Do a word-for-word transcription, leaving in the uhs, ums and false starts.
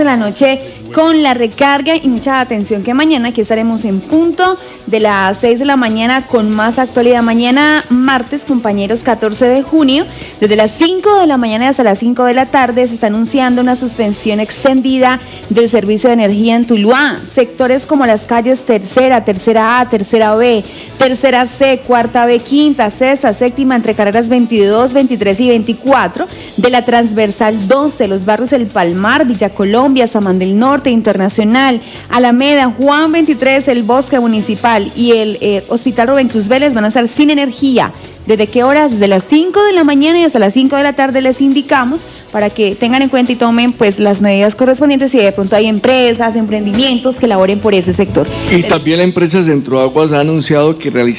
de la noche con la recarga y mucha atención que mañana aquí estaremos en punto de las seis de la mañana con más actualidad. Mañana martes, compañeros, catorce de junio, desde las cinco de la mañana hasta las cinco de la tarde se está anunciando una suspensión extendida del servicio de energía en Tuluá. Sectores como las calles Tercera, Tercera A, Tercera B, Tercera C, Cuarta B, Quinta, Sexta, Séptima, entre carreras veintidós, veintitrés y veinticuatro de la transversal doce, los barrios El Palmar, Villa Colombia, Samán del Norte, Internacional, Alameda, Juan veintitrés, el Bosque Municipal y el eh, Hospital Rubén Cruz Vélez van a estar sin energía. ¿Desde qué horas? Desde las cinco de la mañana y hasta las cinco de la tarde les indicamos para que tengan en cuenta y tomen pues las medidas correspondientes si de pronto hay empresas, emprendimientos que laboren por ese sector. Y también la empresa Centroaguas ha anunciado que realiza